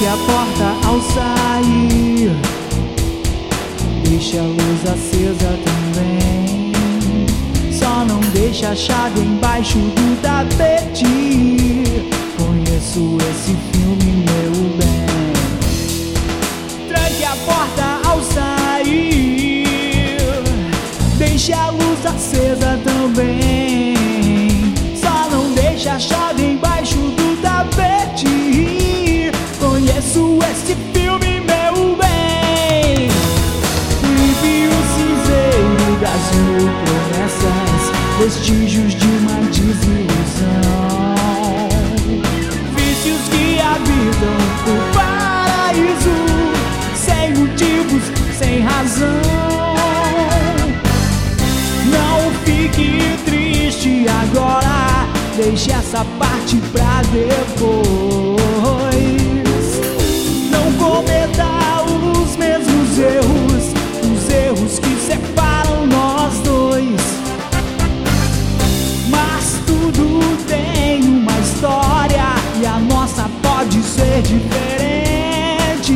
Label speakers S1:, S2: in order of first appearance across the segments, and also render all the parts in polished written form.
S1: a porta ao sair, deixa a luz acesa também. Só não deixa a chave embaixo do tapete. Conheço esse filme, meu bem. Tranque a porta ao sair, deixa a luz acesa também. Só não deixa a chave embaixo do tapete. Conheço esse filme, meu bem. Vive o cinzeiro das mil promessas, vestígios de uma desilusão. Vícios que habitam o paraíso, sem motivos, sem razão. Não fique triste agora, deixe essa parte pra depois. Não cometa os mesmos erros, os erros que separam nós dois. Mas tudo tem uma história e a nossa pode ser diferente.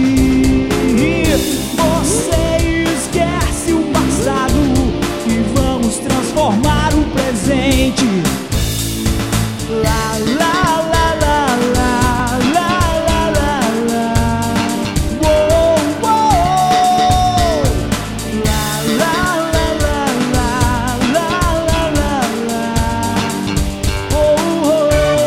S1: Você esquece o passado e vamos transformar o presente. La la la la la la la la. Whoa, whoa. La la la la la la la la. Oh, oh.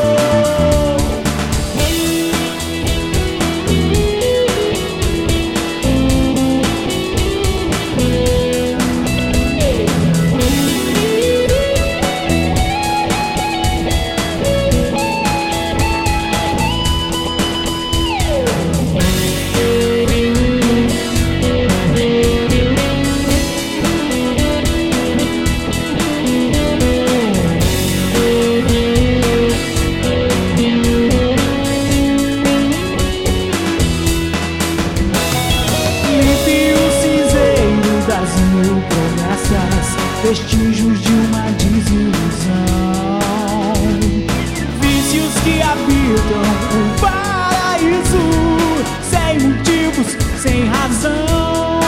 S1: Vestígios de uma desilusão, vícios que habitam o paraíso, sem motivos, sem razão.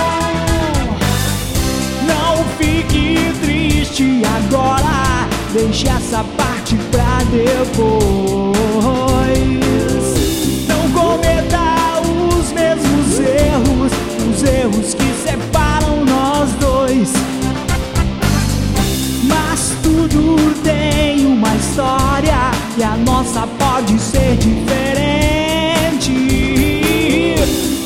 S1: Não fique triste agora, deixe essa parte pra depois. Não cometa os mesmos erros, os erros que separam nós dois. Mas tudo tem uma história e a nossa pode ser diferente.